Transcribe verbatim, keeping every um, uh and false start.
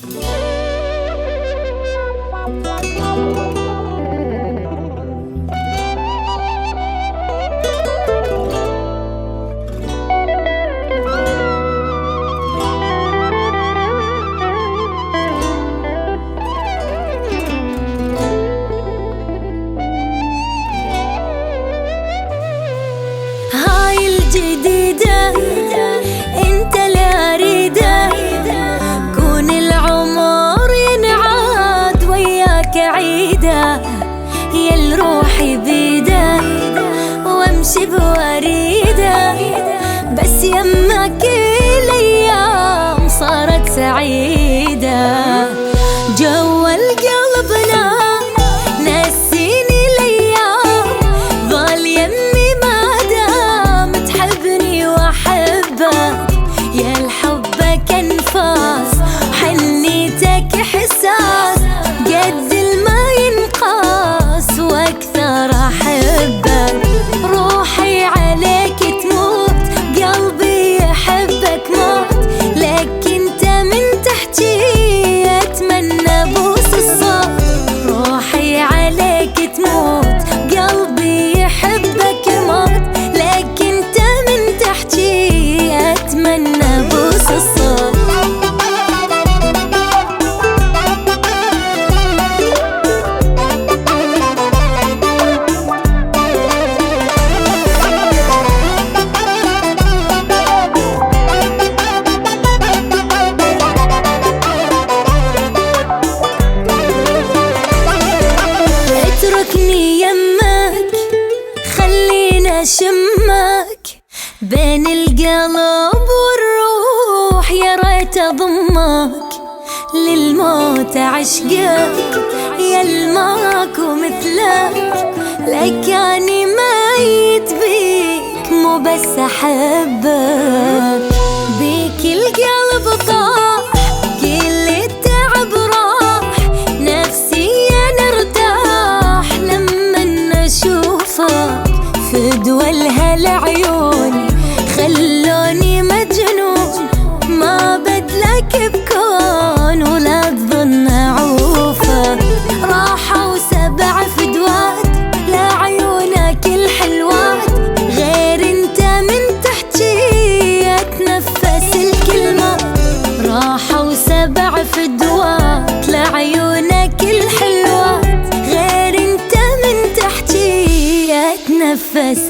جديدة انت لا اريده، كون العمر ينعاد وياك عيده، يا الروحي بيده وامشي بوريده، بس يمك الايام صارت سعيده، جوا القلب نار نسيني الايام، ظل يمي ما دام تحبني واحبك، يا لحبك انفاس حنيتك احساس، قد الما ينقاس واكثر احبك، روحي عليك تموت قلبي يحبك موت، لك انت من تحكي اتمنى بوس الصوت، روحي عليك تموت قلبي يحبك موت، لك انت من تحكي اتمنى بوس الصوت. اتركني يمك خلينا اشمك بين القلب والروح، يا ريت اضمك للموت عشقك، يا الماكو مثلك، لك اني ميت بيك مو بس احبك، بيك القلب طاح كل التعب راح، نفسي انا ارتاح لما نشوفك، فدولها العيون خلوني مجنون، ما بدلك بكون ولا تظن اعوفك، راحوا سبع فدوات لعيونك الحلوات، غير انت من تحكي اتنفس الكلمات، راحوا سبع فدوات لعيونك الحلوات، غير انت من تحكي اتنفس